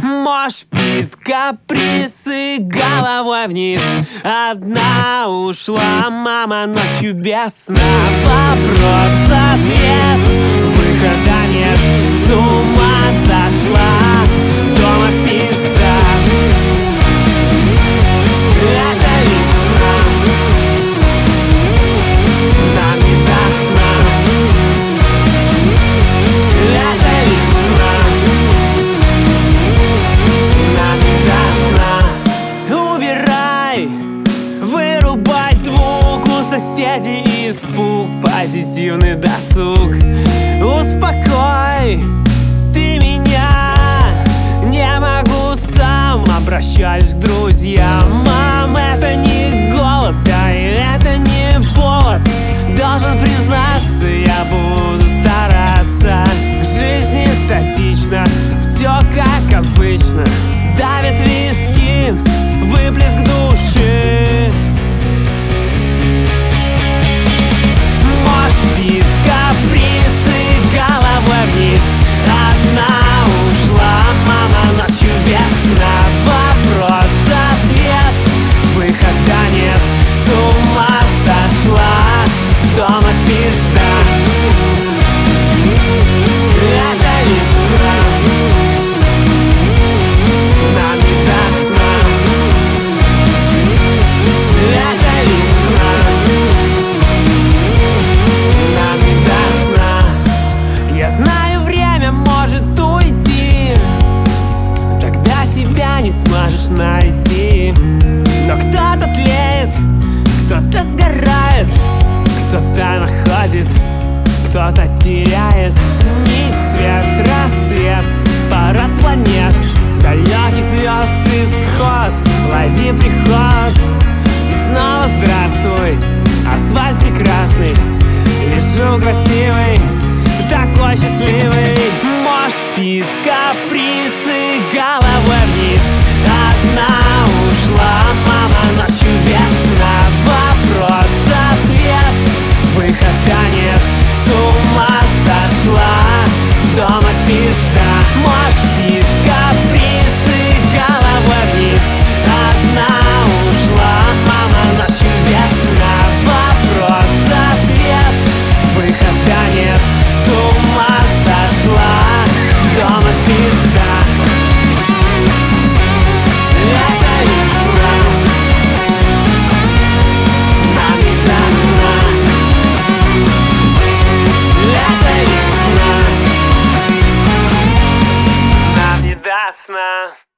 Мошпит, каприз головой вниз. Одна ушла мама ночью без сна. Вопрос-ответ, выхода нет. С ума сошла, дома пизда. Это весна, нам не до сна. Это весна, нам не до сна. Убирай, вырубай звук, у соседей испуг, позитивный досуг. Успокой ты меня, не могу сам, обращаюсь к друзьям. Мам, это не голод, да и это не повод. Должен признаться, я буду стараться. Жизнь не статична, все как обычно. Давит виски, выплеск души. Мошпит, каприз и головой вниз. Одна ушла мама ночью без сна. Вопрос-ответ, выхода нет. С ума сошла, дома пизда. Это весна, нам не до сна. Это весна, нам не до сна. Я знаю, время может уйти, тогда себя не сможешь найти. Но кто-то тлеет, кто-то сгорает, кто-то находит, кто-то теряет. Нить, свет, рассвет, парад планет, далеких звезд исход. Лови приход, и снова здравствуй. Асфальт прекрасный, лежу красивый, такой счастливый. Мошпит, каприз и головой вниз. Одна ушла мама ночью без сна. Вопрос-ответ, выхода нет. С ума сошла, дома пизда. Мошпит, каприз и головой вниз. Одна ушла мама ночью без сна. Вопрос-ответ, выхода нет. С ума сошла, дома пизда. Это весна, нам не до сна. Это весна, нам не до сна.